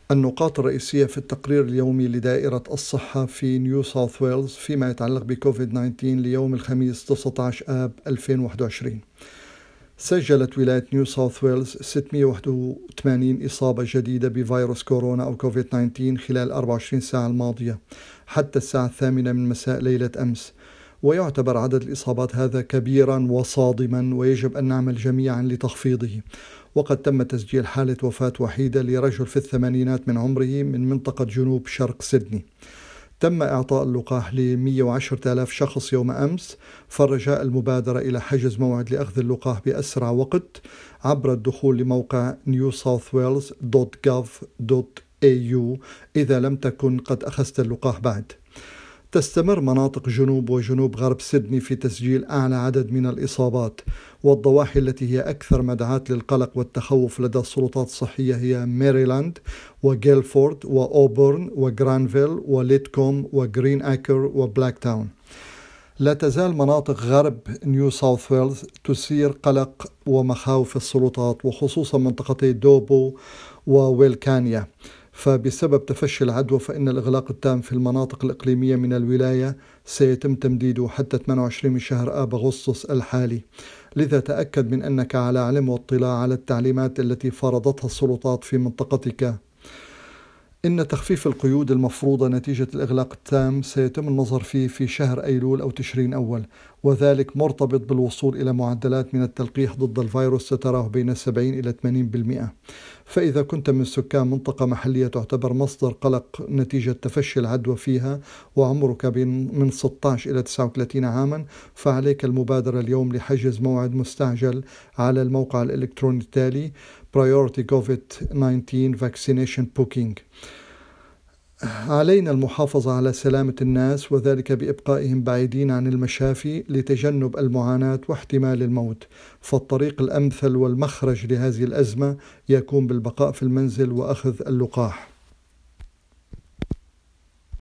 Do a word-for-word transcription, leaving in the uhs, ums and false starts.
النقاط الرئيسية في التقرير اليومي لدائرة الصحة في نيو ساوث ويلز فيما يتعلق بكوفيد تسعة عشر ليوم الخميس تسعة عشر آب ألفين وواحد وعشرين. سجلت ولاية نيو ساوث ويلز ستمئة وواحد وثمانين إصابة جديدة بفيروس كورونا أو كوفيد تسعة عشر خلال أربع وعشرين ساعة الماضية حتى الساعة الثامنة من مساء ليلة أمس، ويعتبر عدد الإصابات هذا كبيرا وصادما ويجب أن نعمل جميعا لتخفيضه. وقد تم تسجيل حالة وفاة وحيدة لرجل في الثمانينات من عمره من منطقة جنوب شرق سيدني. تم إعطاء اللقاح ل مئة وعشرة آلاف شخص يوم أمس، فالرجاء المبادرة إلى حجز موعد لأخذ اللقاح بأسرع وقت عبر الدخول لموقع نيو ساوث ويلز دوت جوف دوت إيه يو إذا لم تكن قد أخذت اللقاح بعد. تستمر مناطق جنوب وجنوب غرب سيدني في تسجيل أعلى عدد من الإصابات، والضواحي التي هي أكثر مدعاة للقلق والتخوف لدى السلطات الصحية هي ميريلاند وجيلفورد وأوبرن وغرانفيل وليتكوم وغرين أكر وبلاك تاون. لا تزال مناطق غرب نيو ساوث ويلز تثير قلق ومخاوف السلطات، وخصوصا منطقتي دوبو وويلكانيا، فبسبب تفشي العدوى فإن الإغلاق التام في المناطق الإقليمية من الولاية سيتم تمديده حتى ثمانية وعشرين من شهر آب أغسطس الحالي. لذا تأكد من أنك على علم واطلاع على التعليمات التي فرضتها السلطات في منطقتك. إن تخفيف القيود المفروضة نتيجة الإغلاق التام سيتم النظر فيه في شهر أيلول أو تشرين أول، وذلك مرتبط بالوصول إلى معدلات من التلقيح ضد الفيروس تتراوح بين سبعين إلى ثمانين بالمئة. فإذا كنت من سكان منطقة محلية تعتبر مصدر قلق نتيجة تفشي العدوى فيها وعمرك بين من ستة عشر إلى تسعة وثلاثين عاما، فعليك المبادرة اليوم لحجز موعد مستعجل على الموقع الإلكتروني التالي Priority كوفيد تسعة عشر Vaccination Booking. علينا المحافظة على سلامة الناس، وذلك بإبقائهم بعيدين عن المشافي لتجنب المعاناة واحتمال الموت، فالطريق الأمثل والمخرج لهذه الأزمة يكون بالبقاء في المنزل وأخذ اللقاح.